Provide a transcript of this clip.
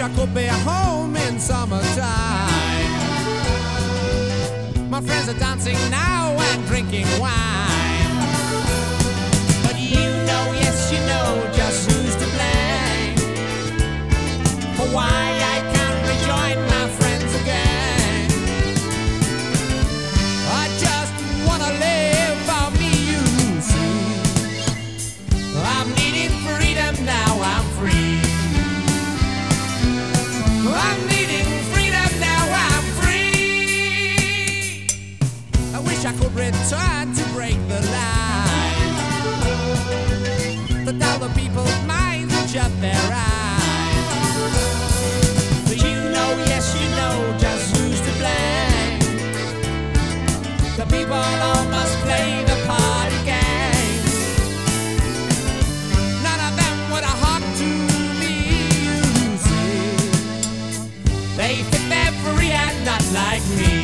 I could be home in summertime. My friends are dancing now and drinking wine. But you know, yes, you know just who's to blame for why I can't rejoin my friends again. I just wanna live for me, you see. I'm needing freedom now, I'm free. I'm needing freedom now, I'm free. I wish I could return to break the line, to tell the people's minds and shut their eyes. But you know, yes, you know just who's to blame. The people all must play the party game. None of them would have hawk to me, you see. They think they're free and not like me.